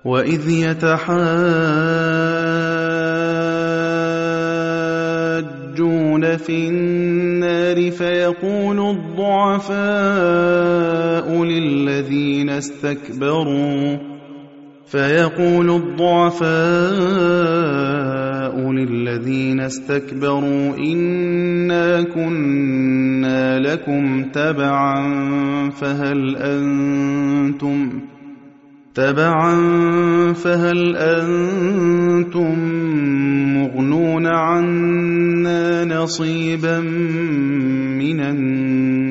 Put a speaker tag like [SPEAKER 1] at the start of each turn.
[SPEAKER 1] وَإِذْ يَتَحَاجُّونَ فِي النَّارِ فَيَقُولُ الضُّعَفَاءُ لِلَّذِينَ اسْتَكْبَرُوا إِنَّا كُنَّا لَكُمْ تَبَعًا فَهَلْ أَنتُم مُّغْنُونَ عَنَّا نَصِيبًا مِّنَ النَّارِ